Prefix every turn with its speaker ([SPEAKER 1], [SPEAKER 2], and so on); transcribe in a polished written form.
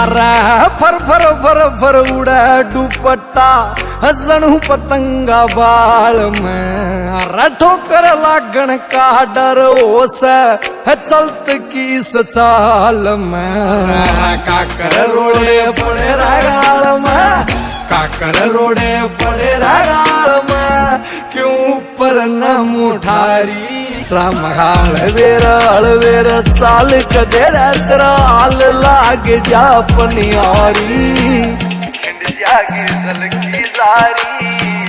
[SPEAKER 1] अरे फर फर फर फर उड़े दुपट्टा जणू पतंगा बाल में। अरे ठोकर लागण का डर ओस चलत की चाल में। काकर रोड़े पड़े रागाल में, काकर रोड़े पड़े रागाल में, क्यों पर न मुठारी राम अलवेर चाल कदे राल लाग जा पनियारी जागे जल की सारी।